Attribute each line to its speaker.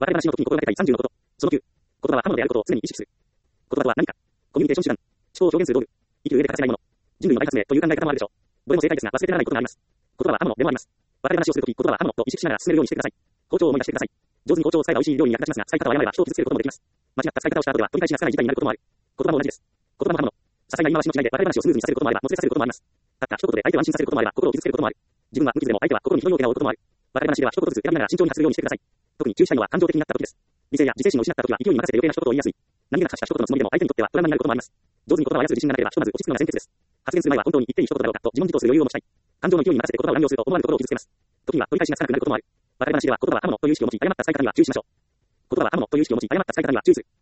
Speaker 1: 笑い話の時に心がけたい30のこと。その9。言葉は刃物であることを常に意識する。言葉とは何か。コミュニケーション手段。思考を表現する道具。生きる上で欠かせないもの。人類の大発明という考え方もあるでしょう。どれも正解ですが忘れてならないことがあります。言葉は刃物でもあります。笑い話をするとき、言葉は刃物と意識しながら進めるようにしてください。包丁を思い出してください。上手に包丁を使えば美味しい料理に役立ちますが、使い方を誤れば人を傷つけることもできます。間違った使い方をした後では取り返しがつかない事態になることもある。言葉も同じです。言葉も刃物。些細な言い回しの違いで笑い話をスムーズにさせることもあれば、もつれさせることもあります。たった一言で相手を安心させることもあれば、心を傷つけることもある。自分は無傷でも相手は心にひどい大怪我を負うこともある。笑い話では一言ずつ選びながら慎重に発するようにしてください。特に注意したいのは感情的になった時です。理性や自制心を失った時は勢いに任せて余計な一言を言いやすい。何気なく発した一言のつもりでも相手にとってはトラウマになることもあります。上手に言葉を操る自信がなければひとまず落ち着くのが先決です。発言する前は本当に言っていい一言だろうかと自問自答する余裕を持ちたい。感情の勢いに任せて言葉を乱用すると思わぬところを傷つけます。時には取り返しがつかなくなることもある。笑い話では言葉は刃物という意識を持ち誤った使い方には注意しましょう。言葉は刃物という意識を持ち誤った使い方には注意する。